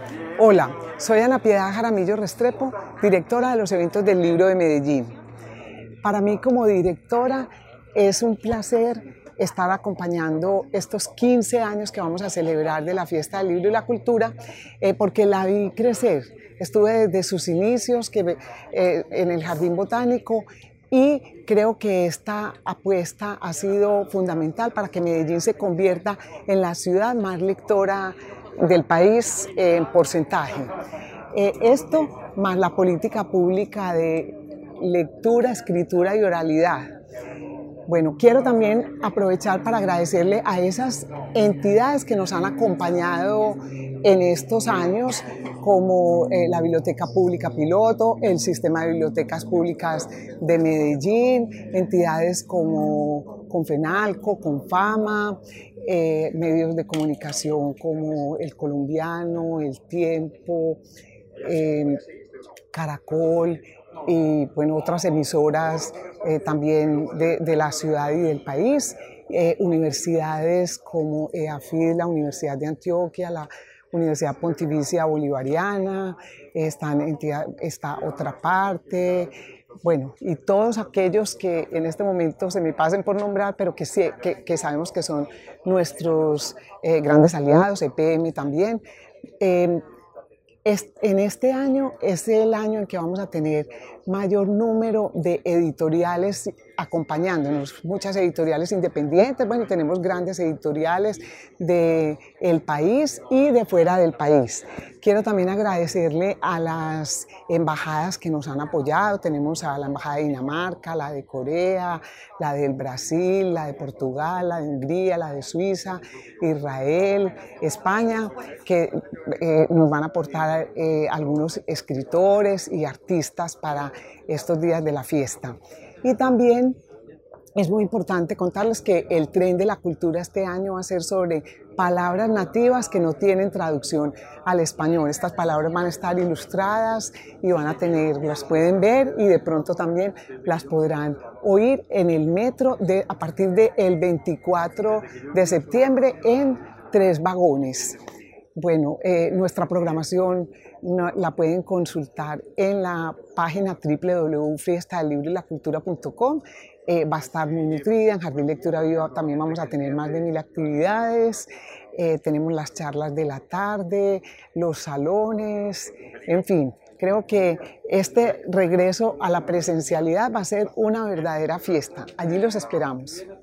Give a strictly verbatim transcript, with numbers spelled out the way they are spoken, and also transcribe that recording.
Hola, soy Ana Piedad Jaramillo Restrepo, directora de los eventos del Libro de Medellín. Para mí como directora es un placer estar acompañando estos quince años que vamos a celebrar de la Fiesta del Libro y la Cultura, eh, porque la vi crecer. Estuve desde sus inicios que, eh, en el Jardín Botánico y creo que esta apuesta ha sido fundamental para que Medellín se convierta en la ciudad más lectora del país en porcentaje. Eh, esto más la política pública de lectura, escritura y oralidad. Bueno, quiero también aprovechar para agradecerle a esas entidades que nos han acompañado en estos años, como eh, la Biblioteca Pública Piloto, el Sistema de Bibliotecas Públicas de Medellín, entidades como Confenalco, Confama, eh, medios de comunicación como El Colombiano, El Tiempo, eh, Caracol, y bueno, otras emisoras eh, también de, de la ciudad y del país, eh, universidades como EAFID, la Universidad de Antioquia, la Universidad Pontificia Bolivariana, están entidad, está Otra Parte, bueno, y todos aquellos que en este momento se me pasen por nombrar, pero que, sí, que, que sabemos que son nuestros eh, grandes aliados, E P M también. Eh, En este año es el año en que vamos a tener mayor número de editoriales acompañándonos, muchas editoriales independientes, bueno, tenemos grandes editoriales del país y de fuera del país. Quiero también agradecerle a las embajadas que nos han apoyado, tenemos a la Embajada de Dinamarca, la de Corea, la del Brasil, la de Portugal, la de Hungría, la de Suiza, Israel, España, que eh, nos van a aportar eh, algunos escritores y artistas para estos días de la fiesta. Y también es muy importante contarles que el tren de la cultura este año va a ser sobre palabras nativas que no tienen traducción al español. Estas palabras van a estar ilustradas y van a tener, las pueden ver y de pronto también las podrán oír en el metro de, a partir del veinticuatro de septiembre en tres vagones. Bueno, eh, nuestra programación no, la pueden consultar en la página doble u doble u doble u punto fiesta del libro y la cultura punto com. Eh, va a estar muy nutrida, en Jardín Lectura Viva también vamos a tener más de mil actividades, eh, tenemos las charlas de la tarde, los salones, en fin. Creo que este regreso a la presencialidad va a ser una verdadera fiesta. Allí los esperamos.